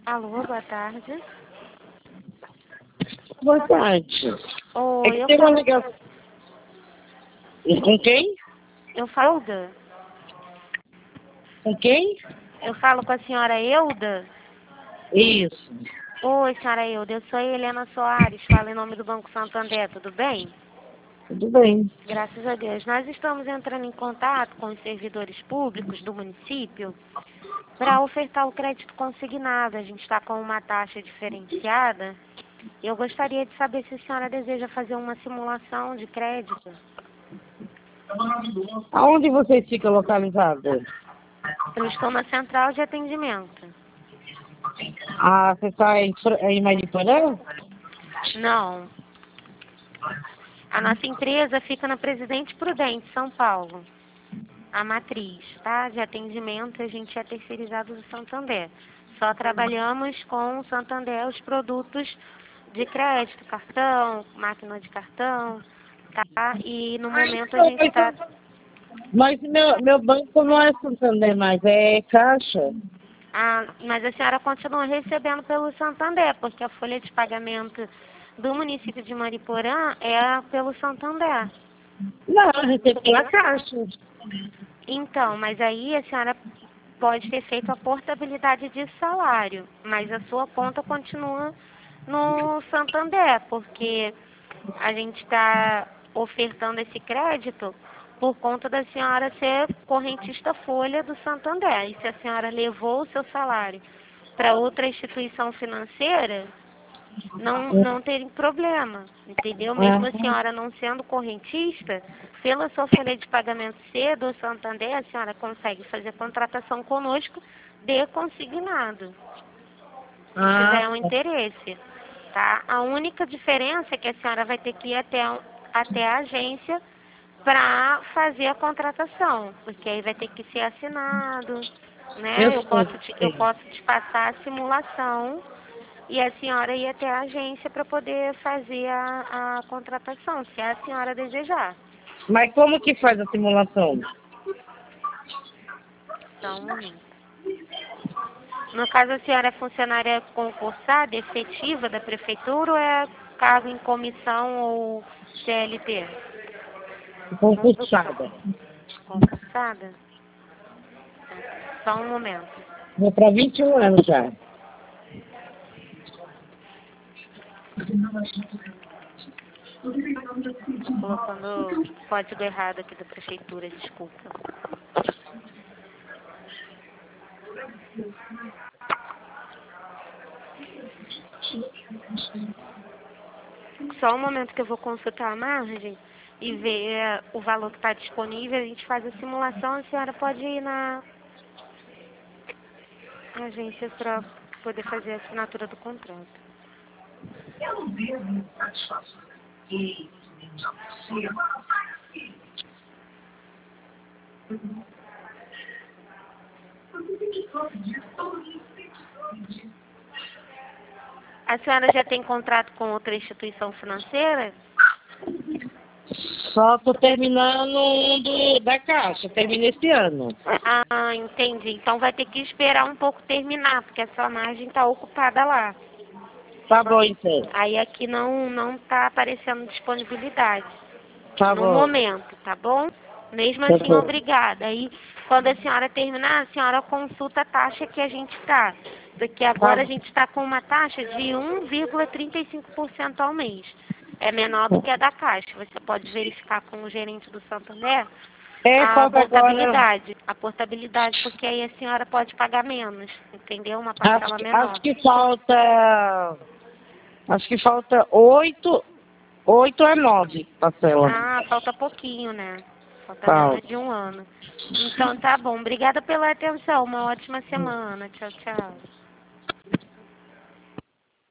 Alô, boa tarde. Boa tarde. É Oi, que tem uma ligação. Com quem? eu falo Euda. Com quem? Eu falo com a senhora Euda. Isso. Oi, senhora Euda, eu sou a Helena Soares, falo em nome do Banco Santander, tudo bem? Tudo bem. Graças a Deus. Nós estamos entrando em contato com os servidores públicos do município para ofertar o crédito consignado. A gente está com uma taxa diferenciada. Eu gostaria de saber se a senhora deseja fazer uma simulação de crédito. Aonde vocês ficam localizados? Eu estou na central de atendimento. Ah, você está em Mariporã? Não. A nossa empresa fica na Presidente Prudente, São Paulo. A matriz, tá? De atendimento, a gente é terceirizado do Santander. Só trabalhamos com o Santander os produtos de crédito, cartão, máquina de cartão, tá? E no momento a gente está... Mas meu banco não é Santander mais, é Caixa. Ah, mas a senhora continua recebendo pelo Santander, porque a folha de pagamento do município de Mariporã é pelo Santander. Não, eu recebo pela Caixa. Então, mas aí a senhora pode ter feito a portabilidade de salário, mas a sua conta continua no Santander, porque a gente está ofertando esse crédito por conta da senhora ser correntista folha do Santander. E se a senhora levou o seu salário para outra instituição financeira, não tem problema, entendeu? Mesmo a senhora não sendo correntista, pela sua folha de pagamento C do Santander, a senhora consegue fazer contratação conosco de consignado, se tiver um interesse, tá? A única diferença é que a senhora vai ter que ir até a agência para fazer a contratação, porque aí vai ter que ser assinado, né? Eu posso te passar a simulação e a senhora ir até a agência para poder fazer a contratação, se a senhora desejar. Mas como que faz a simulação? Só um momento. No caso, a senhora é funcionária concursada, efetiva da prefeitura ou é cargo em comissão ou CLT? Concursada. Concursada? Só um momento. Vou para 21 anos já. Estou colocando o código errado aqui da prefeitura, desculpa. Só um momento que eu vou consultar a margem e ver o valor que está disponível. A gente faz a simulação, a senhora pode ir na agência para poder fazer a assinatura do contrato. A senhora já tem contrato com outra instituição financeira? Só tô terminando da Caixa, termina esse ano. Ah, entendi. Então vai ter que esperar um pouco terminar, porque a sua margem está ocupada lá. Tá bom, então. Aí aqui não está aparecendo disponibilidade Tá no bom. momento, tá bom? Mesmo Tá assim, bom. obrigada. Aí, quando a senhora terminar, a senhora consulta a taxa que a gente está. Porque agora a gente está com uma taxa de 1,35% ao mês. É menor do que a da Caixa. Você pode verificar com o gerente do Santander Falta agora. a portabilidade, porque aí a senhora pode pagar menos, entendeu? Uma parcela menor. Acho que falta 8 a 9 parcela. Ah, falta pouquinho, né? Falta Tá. menos de um ano. Então tá bom. Obrigada pela atenção. Uma ótima semana. Tchau, tchau.